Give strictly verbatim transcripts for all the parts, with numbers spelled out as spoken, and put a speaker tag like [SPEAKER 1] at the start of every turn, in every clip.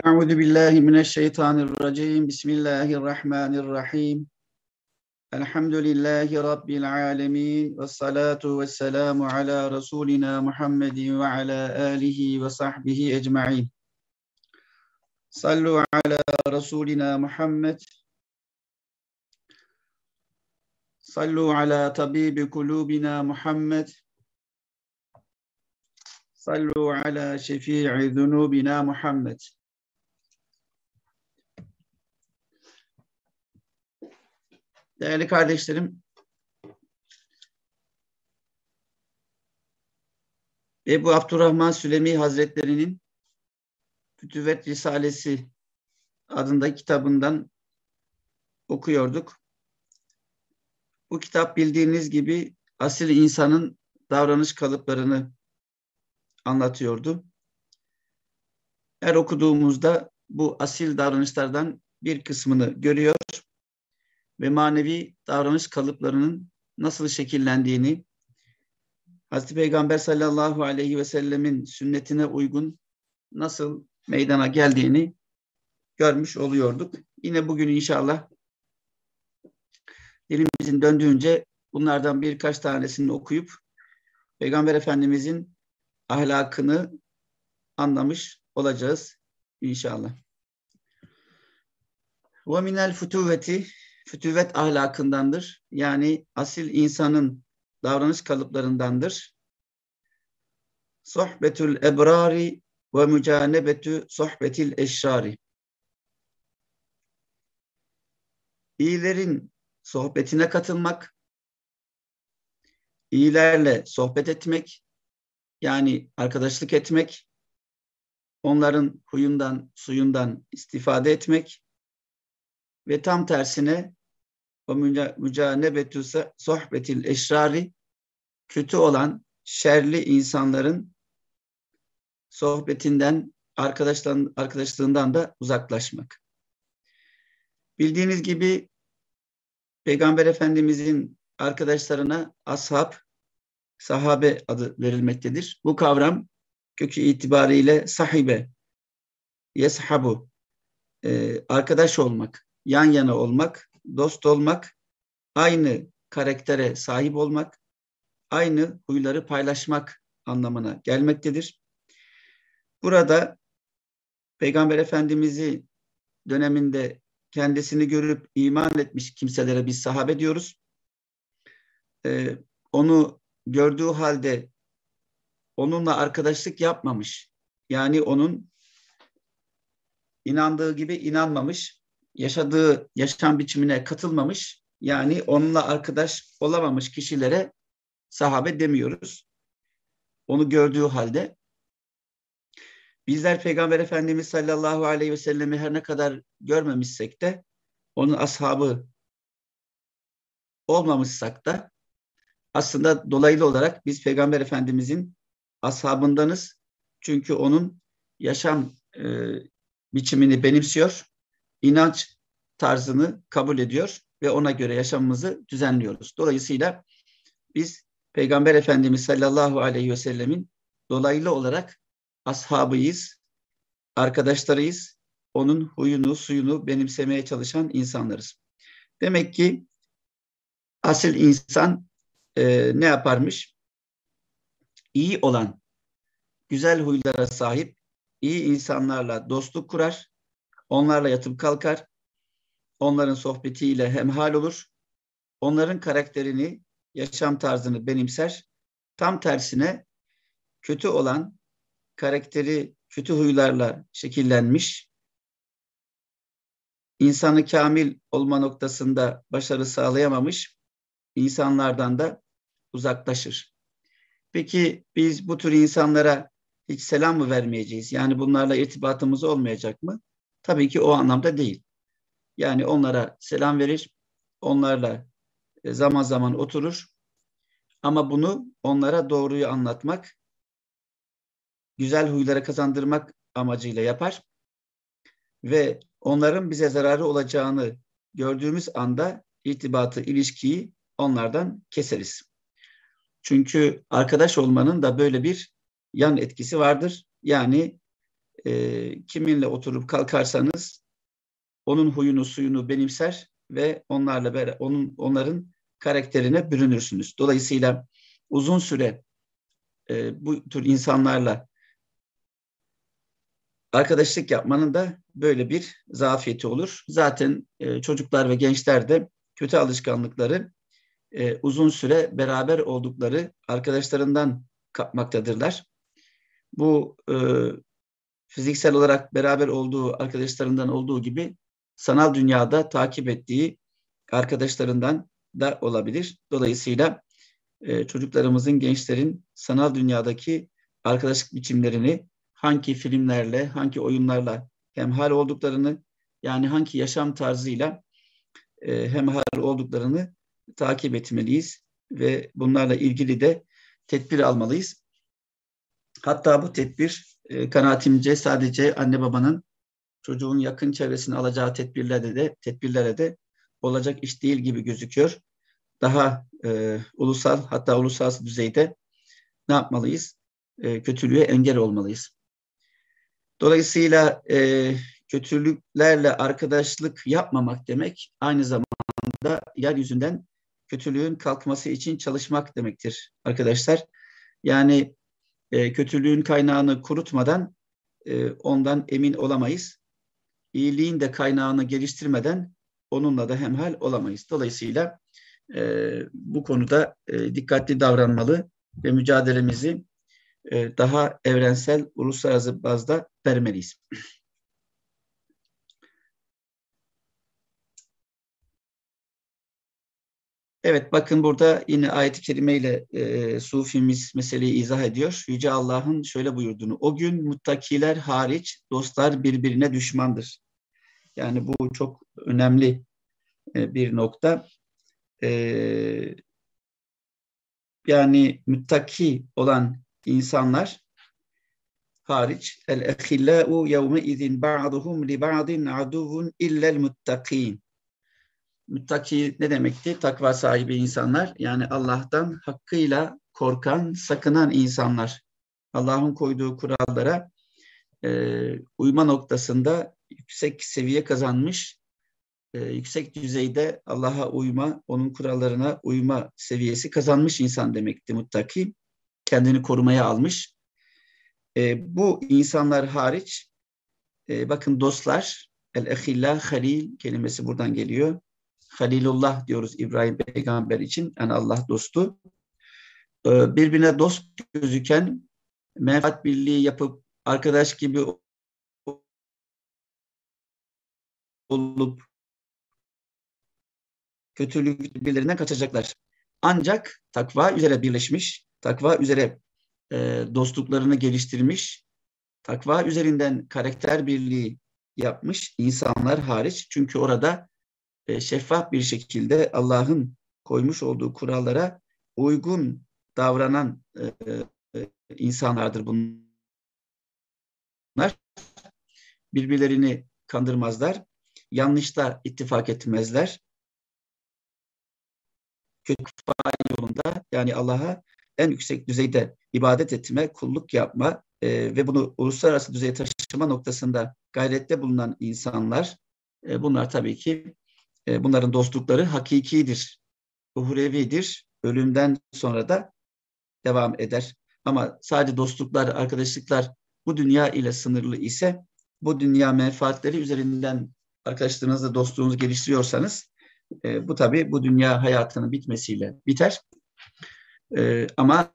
[SPEAKER 1] Euzu billahi mineşşeytanirracim. Bismillahirrahmanirrahim. Elhamdülillahi rabbil alamin ve salatu vesselamu ala rasulina Muhammedin ve ala alihi ve sahbihi ecmaîn. Sallu ala rasulina Muhammed. Sallu ala tabibi kulubina Muhammed. Sallu ala şefii zunubina Muhammed. Değerli kardeşlerim, Ebu Abdurrahman Sülemi Hazretleri'nin Fütüvet Risalesi adındaki kitabından okuyorduk. Bu kitap bildiğiniz gibi asil insanın davranış kalıplarını anlatıyordu. Her okuduğumuzda bu asil davranışlardan bir kısmını görüyor ve manevi davranış kalıplarının nasıl şekillendiğini, Hazreti Peygamber sallallahu aleyhi ve sellemin sünnetine uygun nasıl meydana geldiğini görmüş oluyorduk. Yine bugün inşallah dilimizin döndüğünce bunlardan birkaç tanesini okuyup Peygamber Efendimizin ahlakını anlamış olacağız inşallah. Ve minel fütüvveti, fütüvvet ahlakındandır. Yani asil insanın davranış kalıplarındandır. Sohbetül ebrari ve mücanebetü sohbetil eşrari. İyilerin sohbetine katılmak, iyilerle sohbet etmek, yani arkadaşlık etmek, onların huyundan, suyundan istifade etmek ve tam tersine o mücanebetü sohbetil eşrari, kötü olan şerli insanların sohbetinden, arkadaşlığından da uzaklaşmak. Bildiğiniz gibi Peygamber Efendimizin arkadaşlarına ashab, sahabe adı verilmektedir. Bu kavram kökü itibariyle sahibe, yeshabu, e, arkadaş olmak, yan yana olmak, dost olmak, aynı karaktere sahip olmak, aynı huyları paylaşmak anlamına gelmektedir. Burada Peygamber Efendimiz'i döneminde kendisini görüp iman etmiş kimselere biz sahabe diyoruz. Ee, onu gördüğü halde onunla arkadaşlık yapmamış, yani onun inandığı gibi inanmamış, yaşadığı yaşam biçimine katılmamış, yani onunla arkadaş olamamış kişilere sahabe demiyoruz. Onu gördüğü halde. Bizler Peygamber Efendimiz sallallahu aleyhi ve sellemi her ne kadar görmemişsek de, onun ashabı olmamışsak da aslında dolaylı olarak biz Peygamber Efendimizin ashabındanız. Çünkü onun yaşam e, biçimini benimsiyor, inanç tarzını kabul ediyor ve ona göre yaşamımızı düzenliyoruz. Dolayısıyla biz Peygamber Efendimiz sallallahu aleyhi ve sellemin dolaylı olarak ashabıyız, arkadaşlarıyız, onun huyunu, suyunu benimsemeye çalışan insanlarız. Demek ki asil insan e, ne yaparmış? İyi olan, güzel huylara sahip, iyi insanlarla dostluk kurar, onlarla yatıp kalkar, onların sohbetiyle hemhal olur, onların karakterini, yaşam tarzını benimser. Tam tersine kötü olan, karakteri kötü huylarla şekillenmiş, insanı kamil olma noktasında başarı sağlayamamış insanlardan da uzaklaşır. Peki biz bu tür insanlara hiç selam mı vermeyeceğiz? Yani bunlarla irtibatımız olmayacak mı? Tabii ki o anlamda değil. Yani onlara selam verir, onlarla zaman zaman oturur. Ama bunu onlara doğruyu anlatmak, güzel huylara kazandırmak amacıyla yapar. Ve onların bize zararı olacağını gördüğümüz anda irtibatı, ilişkiyi onlardan keseriz. Çünkü arkadaş olmanın da böyle bir yan etkisi vardır. Yani e, kiminle oturup kalkarsanız onun huyunu suyunu benimser ve onlarla beraber onun onların karakterine bürünürsünüz. Dolayısıyla uzun süre e, bu tür insanlarla arkadaşlık yapmanın da böyle bir zafiyeti olur. Zaten e, çocuklar ve gençler de kötü alışkanlıkları e, uzun süre beraber oldukları arkadaşlarından kapmaktadırlar. Bu e, fiziksel olarak beraber olduğu arkadaşlarından olduğu gibi sanal dünyada takip ettiği arkadaşlarından da olabilir. Dolayısıyla e, çocuklarımızın, gençlerin sanal dünyadaki arkadaşlık biçimlerini hangi filmlerle, hangi oyunlarla hemhal olduklarını, yani hangi yaşam tarzıyla e, hemhal olduklarını takip etmeliyiz ve bunlarla ilgili de tedbir almalıyız. Hatta bu tedbir e, kanaatimce sadece anne babanın çocuğun yakın çevresine alacağı tedbirlere de tedbirlere de olacak iş değil gibi gözüküyor. Daha e, ulusal, hatta uluslararası düzeyde ne yapmalıyız? E, kötülüğe engel olmalıyız. Dolayısıyla e, kötülüklerle arkadaşlık yapmamak demek aynı zamanda yeryüzünden kötülüğün kalkması için çalışmak demektir arkadaşlar. Yani e, kötülüğün kaynağını kurutmadan e, ondan emin olamayız. İyiliğin de kaynağını geliştirmeden onunla da hemhal olamayız. Dolayısıyla e, bu konuda e, dikkatli davranmalı ve mücadelemizi e, daha evrensel, uluslararası bazda vermeliyiz. Evet, bakın burada yine ayet-i kerimeyle e, Sufimiz meseleyi izah ediyor. Yüce Allah'ın şöyle buyurduğunu: o gün muttakiler hariç dostlar birbirine düşmandır. Yani bu çok önemli e, bir nokta. E, yani muttaki olan insanlar hariç el-ehillâ'u yevme izin ba'duhum li ba'din aduvun illel muttakin. Muttaki ne demekti? Takva sahibi insanlar, yani Allah'tan hakkıyla korkan, sakınan insanlar. Allah'ın koyduğu kurallara e, uyma noktasında yüksek seviye kazanmış, e, yüksek düzeyde Allah'a uyma, onun kurallarına uyma seviyesi kazanmış insan demekti muttaki. Kendini korumaya almış. E, bu insanlar hariç, e, bakın dostlar, el-ehillâ, halil kelimesi buradan geliyor. Halilullah diyoruz İbrahim peygamber için, yani Allah dostu. E, birbirine dost gözüken, menfaat birliği yapıp arkadaş gibi olup kötülük birbirlerinden kaçacaklar. Ancak takva üzere birleşmiş, takva üzere e, dostluklarını geliştirmiş, takva üzerinden karakter birliği yapmış insanlar hariç. Çünkü orada e, şeffaf bir şekilde Allah'ın koymuş olduğu kurallara uygun davranan e, e, insanlardır bunlar. Birbirlerini kandırmazlar, yanlışta ittifak etmezler. Kötü yolunda, yani Allah'a en yüksek düzeyde ibadet etme, kulluk yapma e, ve bunu uluslararası düzeye taşıma noktasında gayrette bulunan insanlar, e, bunlar tabii ki e, bunların dostlukları hakikidir, uhrevidir, ölümden sonra da devam eder. Ama sadece dostluklar, arkadaşlıklar bu dünya ile sınırlı ise, bu dünya menfaatleri üzerinden arkadaşlarınızla dostluğunuzu geliştiriyorsanız, e, bu tabii bu dünya hayatının bitmesiyle biter. E, ama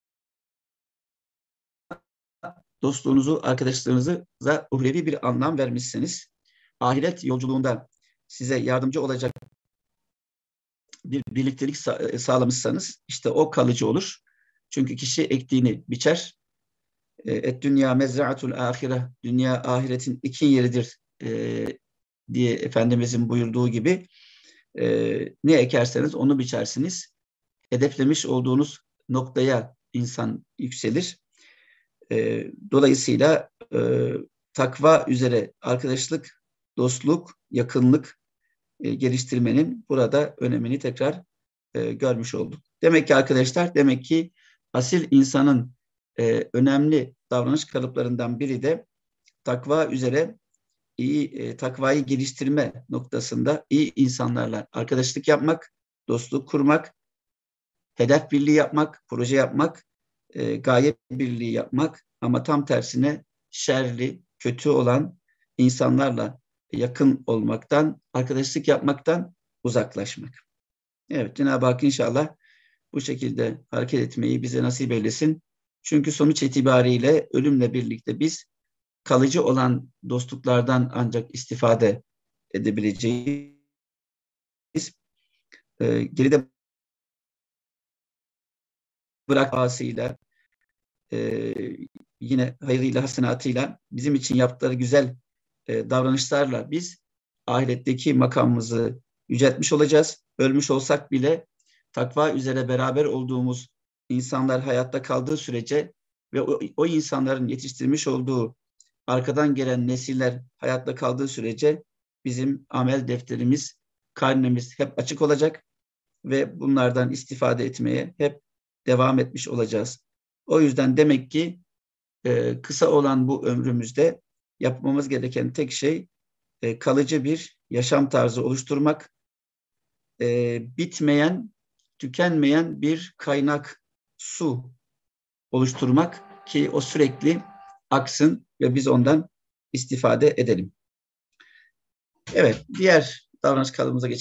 [SPEAKER 1] dostluğunuzu, arkadaşlarınıza uhrevi bir anlam vermişseniz, ahiret yolculuğunda size yardımcı olacak bir birliktelik sağ, sağlamışsanız, işte o kalıcı olur. Çünkü kişi ektiğini biçer. Et dünya mezra'atul ahire, dünya ahiretin ekin yeridir e, diye Efendimizin buyurduğu gibi, e, ne ekerseniz onu biçersiniz. Hedeflemiş olduğunuz noktaya insan yükselir. E, dolayısıyla e, takva üzere arkadaşlık, dostluk, yakınlık e, geliştirmenin burada önemini tekrar e, görmüş olduk. Demek ki arkadaşlar, demek ki asil insanın e, önemli davranış kalıplarından biri de takva üzere iyi e, takvayı geliştirme noktasında iyi insanlarla arkadaşlık yapmak, dostluk kurmak, hedef birliği yapmak, proje yapmak, e, gaye birliği yapmak ama tam tersine şerli, kötü olan insanlarla yakın olmaktan, arkadaşlık yapmaktan uzaklaşmak. Evet, Cenab-ı Hak inşallah bu şekilde hareket etmeyi bize nasip eylesin. Çünkü sonuç itibariyle ölümle birlikte biz kalıcı olan dostluklardan ancak istifade edebileceğiz. E, geride bırak asıyla, e, yine hayrıyla, hasenatıyla bizim için yaptıkları güzel e, davranışlarla biz ahiretteki makamımızı yüceltmiş olacağız. Ölmüş olsak bile takva üzere beraber olduğumuz insanlar hayatta kaldığı sürece ve o, o insanların yetiştirmiş olduğu arkadan gelen nesiller hayatta kaldığı sürece bizim amel defterimiz, karnemiz hep açık olacak ve bunlardan istifade etmeye hep devam etmiş olacağız. O yüzden demek ki e, kısa olan bu ömrümüzde yapmamız gereken tek şey e, kalıcı bir yaşam tarzı oluşturmak, e, bitmeyen, tükenmeyen bir kaynak su oluşturmak ki o sürekli aksın ve biz ondan istifade edelim. Evet, diğer davranış kalıbımıza geçelim.